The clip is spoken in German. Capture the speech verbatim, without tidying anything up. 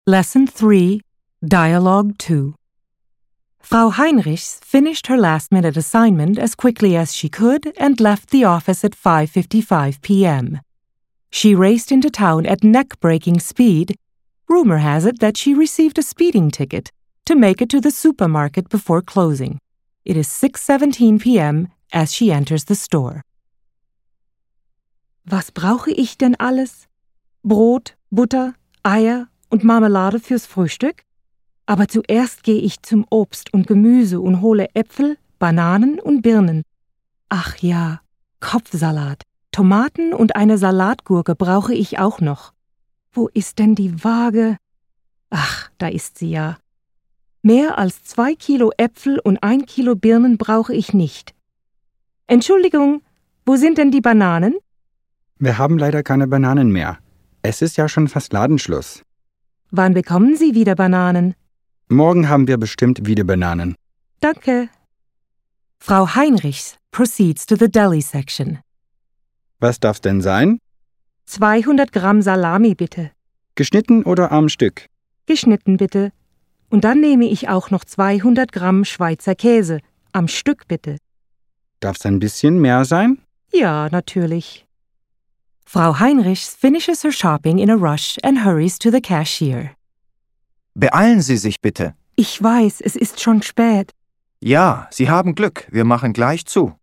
Lesson three, Dialogue two. Frau Heinrichs finished her last-minute assignment as quickly as she could and left the office at five fifty-five p.m. She raced into town at neck-breaking speed. Rumor has it that she received a speeding ticket to make it to the supermarket before closing. It is six seventeen p.m. as she enters the store. Was brauche ich denn alles? Brot, Butter, Eier und Marmelade fürs Frühstück? Aber zuerst gehe ich zum Obst und Gemüse und hole Äpfel, Bananen und Birnen. Ach ja, Kopfsalat, Tomaten und eine Salatgurke brauche ich auch noch. Wo ist denn die Waage? Ach, da ist sie ja. Mehr als zwei Kilo Äpfel und ein Kilo Birnen brauche ich nicht. Entschuldigung, wo sind denn die Bananen? Wir haben leider keine Bananen mehr. Es ist ja schon fast Ladenschluss. Wann bekommen Sie wieder Bananen? Morgen haben wir bestimmt wieder Bananen. Danke. Frau Heinrichs proceeds to the deli section. Was darf's denn sein? zweihundert Gramm Salami bitte. Geschnitten oder am Stück? Geschnitten bitte. Und dann nehme ich auch noch zweihundert Gramm Schweizer Käse. Am Stück bitte. Darf's ein bisschen mehr sein? Ja, natürlich. Frau Heinrichs finishes her shopping in a rush and hurries to the cashier. Beeilen Sie sich bitte. Ich weiß, es ist schon spät. Ja, Sie haben Glück, wir machen gleich zu.